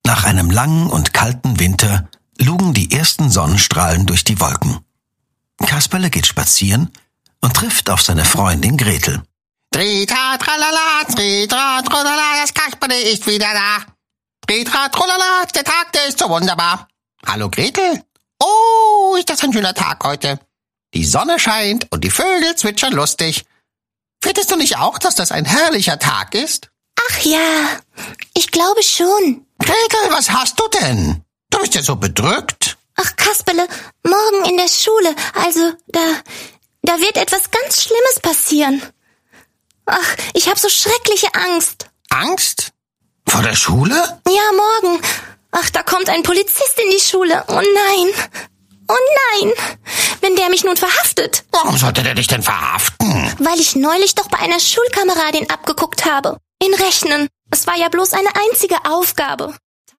Nach einem langen und kalten Winter lugen die ersten Sonnenstrahlen durch die Wolken. Kasperle geht spazieren und trifft auf seine Freundin Gretel. Tritra, tralala, tritra, tralala, das Kasperle ist wieder da. Tritra, tralala, der Tag, der ist so wunderbar. Hallo Gretel. Oh, ist das ein schöner Tag heute. Die Sonne scheint und die Vögel zwitschern lustig. Findest du nicht auch, dass das ein herrlicher Tag ist? Ach ja, ich glaube schon. Gretel, was hast du denn? Du bist ja so bedrückt. Ach, Kasperle, morgen in der Schule, also da wird etwas ganz Schlimmes passieren. Ach, ich habe so schreckliche Angst. Angst? Vor der Schule? Ja, morgen. Ach, da kommt ein Polizist in die Schule. Oh nein. Oh nein. Wenn der mich nun verhaftet. Warum sollte der dich denn verhaften? Weil ich neulich doch bei einer Schulkameradin abgeguckt habe. In Rechnen. Es war ja bloß eine einzige Aufgabe.